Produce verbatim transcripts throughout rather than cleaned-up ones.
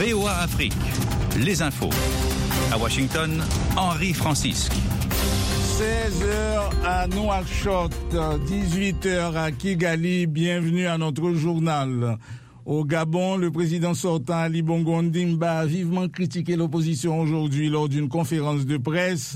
V O A Afrique, les infos. À Washington, Henri Francisque. seize heures à Nouakchott, dix-huit heures à Kigali. Bienvenue à notre journal. Au Gabon, le président sortant Ali Bongo Ondimba a vivement critiqué l'opposition aujourd'hui lors d'une conférence de presse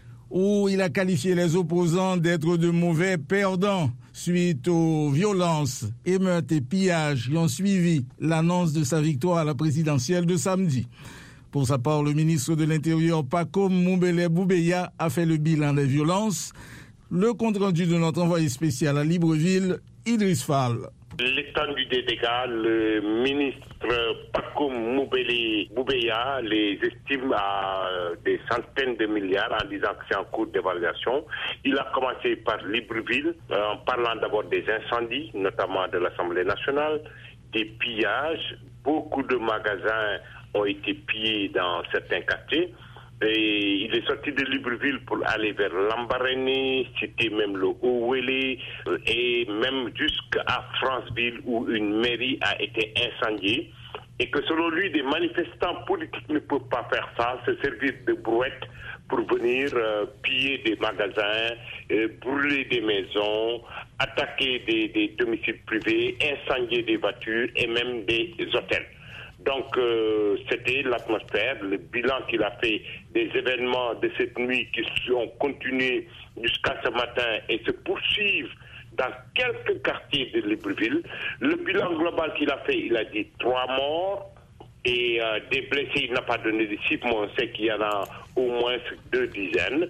où il a qualifié les opposants d'être de mauvais perdants suite aux violences, émeutes et pillages qui ont suivi l'annonce de sa victoire à la présidentielle de samedi. Pour sa part, le ministre de l'Intérieur, Paco Moumbele Boubeya, a fait le bilan des violences. Le compte-rendu de notre envoyé spécial à Libreville, Idriss Fall. L'étendue des dégâts, le ministre Paco Moumbele Boubeya les estime à des centaines de milliards en disant que c'est en cours d'évaluation. Il a commencé par Libreville en parlant d'abord des incendies, notamment de l'Assemblée nationale, des pillages. Beaucoup de magasins ont été pillés dans certains quartiers. Et il est sorti de Libreville pour aller vers Lambaréné, citer même le Owélé, et même jusqu'à Franceville où une mairie a été incendiée. Et que selon lui, des manifestants politiques ne peuvent pas faire ça, se servir de brouettes pour venir euh, piller des magasins, euh, brûler des maisons, attaquer des, des domiciles privés, incendier des voitures et même des hôtels. Donc, euh, c'était l'atmosphère, le bilan qu'il a fait des événements de cette nuit qui ont continué jusqu'à ce matin et se poursuivent dans quelques quartiers de Libreville. Le bilan global qu'il a fait, il a dit trois morts et euh, des blessés, il n'a pas donné de chiffres, mais on sait qu'il y en a au moins deux dizaines.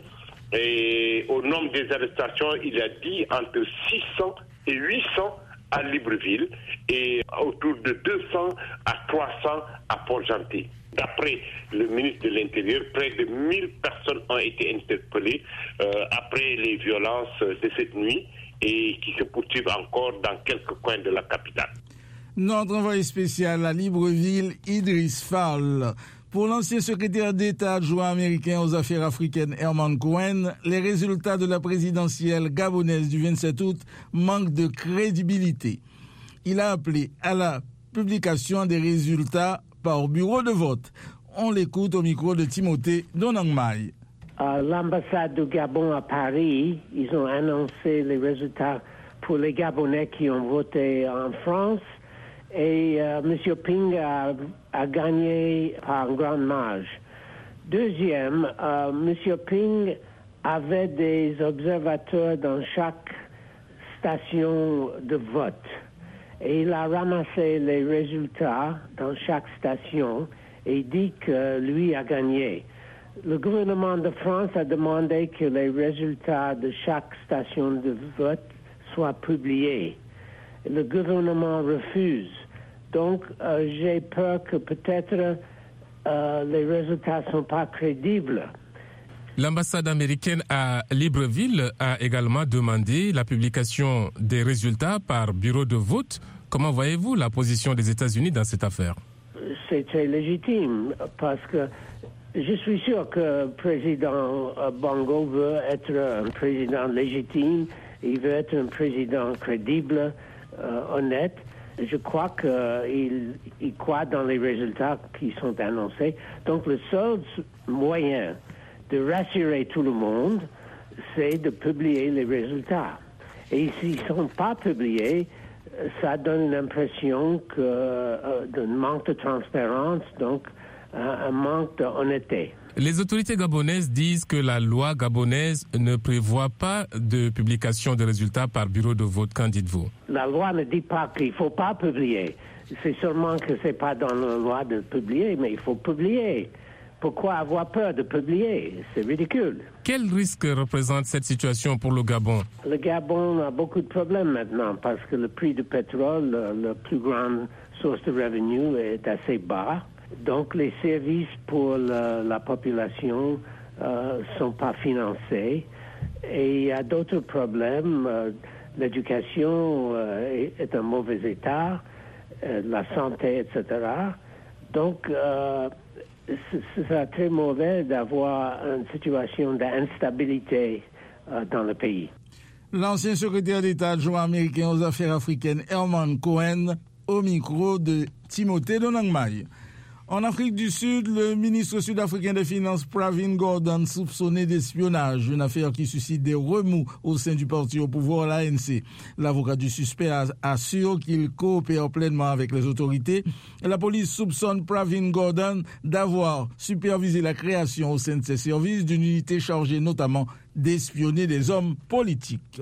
Et au nombre des arrestations, il a dit entre six cents et huit cents à Libreville et autour de deux cents à trois cents à Port-Gentil. D'après le ministre de l'Intérieur, près de mille personnes ont été interpellées euh, après les violences de cette nuit et qui se poursuivent encore dans quelques coins de la capitale. Notre envoyé spécial à Libreville, Idriss Fall. Pour l'ancien secrétaire d'État adjoint américain aux affaires africaines Herman Cohen, les résultats de la présidentielle gabonaise du vingt-sept août manquent de crédibilité. Il a appelé à la publication des résultats par bureau de vote. On l'écoute au micro de Timothée Donangmai. À l'ambassade du Gabon à Paris, ils ont annoncé les résultats pour les Gabonais qui ont voté en France. Et euh, M. Ping a, a gagné par une grande marge. Deuxième, euh, M. Ping avait des observateurs dans chaque station de vote. Et il a ramassé les résultats dans chaque station et dit que lui a gagné. Le gouvernement de France a demandé que les résultats de chaque station de vote soient publiés. Le gouvernement refuse. Donc, euh, j'ai peur que peut-être euh, les résultats ne sont pas crédibles. L'ambassade américaine à Libreville a également demandé la publication des résultats par bureau de vote. Comment voyez-vous la position des États-Unis dans cette affaire? C'est très légitime parce que je suis sûr que le président Bongo veut être un président légitime, il veut être un président crédible, euh, honnête. Je crois qu'il il croit dans les résultats qui sont annoncés. Donc le seul moyen de rassurer tout le monde, c'est de publier les résultats. Et s'ils ne sont pas publiés, ça donne l'impression que, euh, d'un manque de transparence, donc un manque d'honnêteté. Les autorités gabonaises disent que la loi gabonaise ne prévoit pas de publication de résultats par bureau de vote. Qu'en dites-vous? La loi ne dit pas qu'il ne faut pas publier. C'est seulement que ce n'est pas dans la loi de publier, mais il faut publier. Pourquoi avoir peur de publier? C'est ridicule. Quel risque représente cette situation pour le Gabon? Le Gabon a beaucoup de problèmes maintenant parce que le prix du pétrole, la plus grande source de revenus, est assez bas. Donc, les services pour la, la population ne euh, sont pas financés. Et il y a d'autres problèmes. Euh, l'éducation euh, est, est en mauvais état, euh, la santé, et cetera. Donc, euh, ce sera très mauvais d'avoir une situation d'instabilité euh, dans le pays. L'ancien secrétaire d'État adjoint américain aux affaires africaines Herman Cohen au micro de Timothée Donangmai. En Afrique du Sud, le ministre sud-africain des Finances Pravin Gordhan soupçonné d'espionnage, une affaire qui suscite des remous au sein du parti au pouvoir, l'A N C. L'avocat du suspect assure qu'il coopère pleinement avec les autorités. La police soupçonne Pravin Gordhan d'avoir supervisé la création au sein de ses services d'une unité chargée notamment d'espionner des hommes politiques.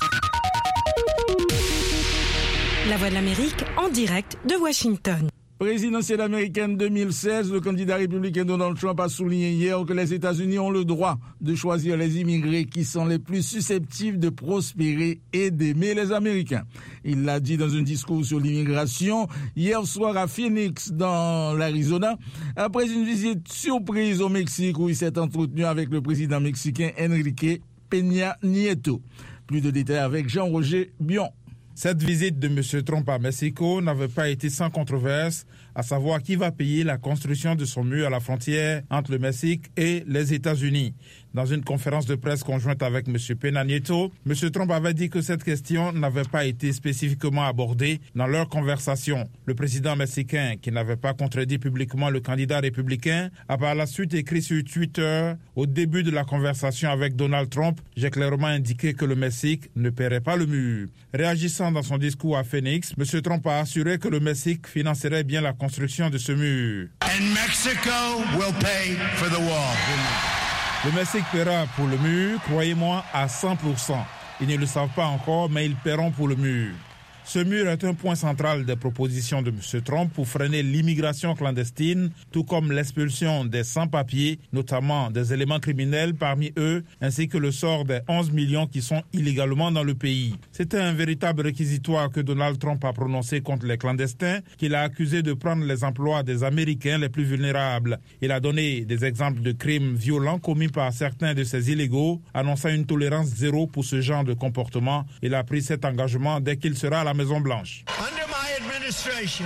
La Voix de l'Amérique en direct de Washington. Présidentielle américaine deux mille seize, le candidat républicain Donald Trump a souligné hier que les États-Unis ont le droit de choisir les immigrés qui sont les plus susceptibles de prospérer et d'aimer les Américains. Il l'a dit dans un discours sur l'immigration hier soir à Phoenix, dans l'Arizona, après une visite surprise au Mexique où il s'est entretenu avec le président mexicain Enrique Peña Nieto. Plus de détails avec Jean-Roger Bion. Cette visite de M. Trump à Mexico n'avait pas été sans controverse, à savoir qui va payer la construction de son mur à la frontière entre le Mexique et les États-Unis. Dans une conférence de presse conjointe avec M. Peña Nieto, M. Trump avait dit que cette question n'avait pas été spécifiquement abordée dans leur conversation. Le président mexicain, qui n'avait pas contredit publiquement le candidat républicain, a par la suite écrit sur Twitter: « Au début de la conversation avec Donald Trump, j'ai clairement indiqué que le Mexique ne paierait pas le mur. » Réagissant dans son discours à Phoenix, M. Trump a assuré que le Mexique financerait bien la construction de ce mur. And Mexico will pay for the wall. Le Mexique paiera pour le mur, croyez-moi, à cent pour cent. Ils ne le savent pas encore, mais ils paieront pour le mur. Ce mur est un point central des propositions de M. Trump pour freiner l'immigration clandestine, tout comme l'expulsion des sans-papiers, notamment des éléments criminels parmi eux, ainsi que le sort des onze millions qui sont illégalement dans le pays. C'était un véritable réquisitoire que Donald Trump a prononcé contre les clandestins, qu'il a accusé de prendre les emplois des Américains les plus vulnérables. Il a donné des exemples de crimes violents commis par certains de ces illégaux, annonçant une tolérance zéro pour ce genre de comportement. Il a pris cet engagement dès qu'il sera à la Maison-Blanche. Under my administration,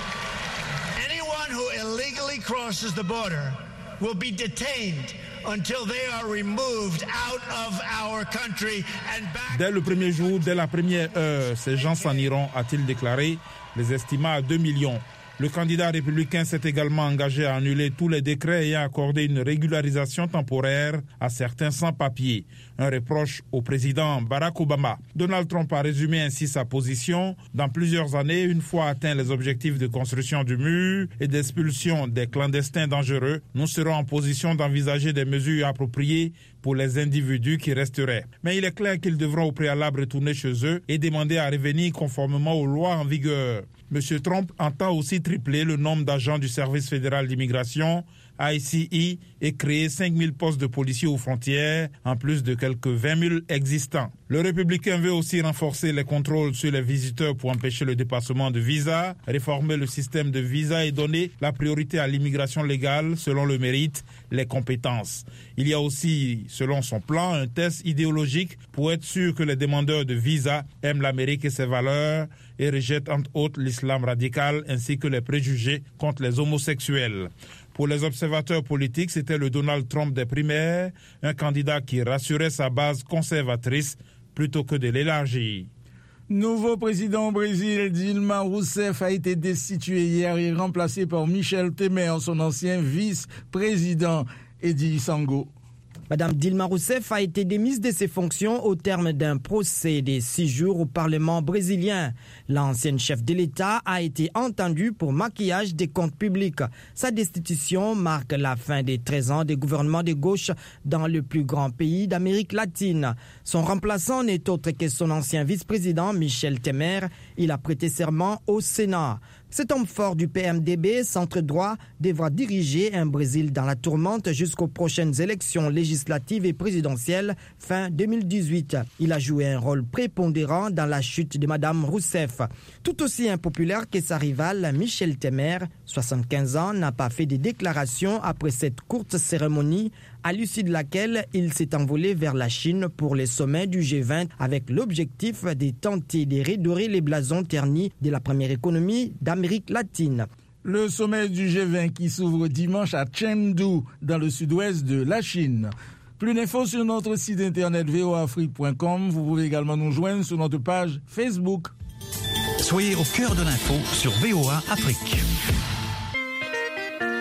anyone who illegally crosses the border will be detained until they are removed out of our country and back. Dès le premier jour, dès la première heure, ces gens s'en iront, a-t-il déclaré, les estima à deux millions. Le candidat républicain s'est également engagé à annuler tous les décrets ayant accordé une régularisation temporaire à certains sans-papiers. Un reproche au président Barack Obama. Donald Trump a résumé ainsi sa position. Dans plusieurs années, une fois atteints les objectifs de construction du mur et d'expulsion des clandestins dangereux, nous serons en position d'envisager des mesures appropriées pour les individus qui resteraient. Mais il est clair qu'ils devront au préalable retourner chez eux et demander à revenir conformément aux lois en vigueur. M. Trump entend aussi tripler le nombre d'agents du service fédéral d'immigration, I C E, et créer cinq mille postes de policiers aux frontières, en plus de quelques vingt mille existants. Le républicain veut aussi renforcer les contrôles sur les visiteurs pour empêcher le dépassement de visas, réformer le système de visas et donner la priorité à l'immigration légale selon le mérite, les compétences. Il y a aussi, selon son plan, un test idéologique pour être sûr que les demandeurs de visas aiment l'Amérique et ses valeurs et rejettent entre autres l'islam radical ainsi que les préjugés contre les homosexuels. Pour les observateurs politiques, c'était le Donald Trump des primaires, un candidat qui rassurait sa base conservatrice plutôt que de l'élargir. Nouveau président au Brésil, Dilma Rousseff a été destitué hier et remplacé par Michel Temer, son ancien vice-président, Edi Sango. Madame Dilma Rousseff a été démise de ses fonctions au terme d'un procès de six jours au Parlement brésilien. L'ancienne chef de l'État a été entendue pour maquillage des comptes publics. Sa destitution marque la fin des treize ans de gouvernement de gauche dans le plus grand pays d'Amérique latine. Son remplaçant n'est autre que son ancien vice-président Michel Temer. Il a prêté serment au Sénat. Cet homme fort du P M D B, centre-droit, devra diriger un Brésil dans la tourmente jusqu'aux prochaines élections législatives et présidentielles fin deux mille dix-huit. Il a joué un rôle prépondérant dans la chute de Madame Rousseff. Tout aussi impopulaire que sa rivale, Michel Temer, soixante-quinze ans, n'a pas fait de déclaration après cette courte cérémonie à l'issue de laquelle il s'est envolé vers la Chine pour les sommets du G vingt avec l'objectif de tenter de redorer les blasons ternis de la première économie d'Amérique latine. Le sommet du G vingt qui s'ouvre dimanche à Chengdu, dans le sud-ouest de la Chine. Plus d'infos sur notre site internet v o a afrique point com. Vous pouvez également nous joindre sur notre page Facebook. Soyez au cœur de l'info sur V O A Afrique.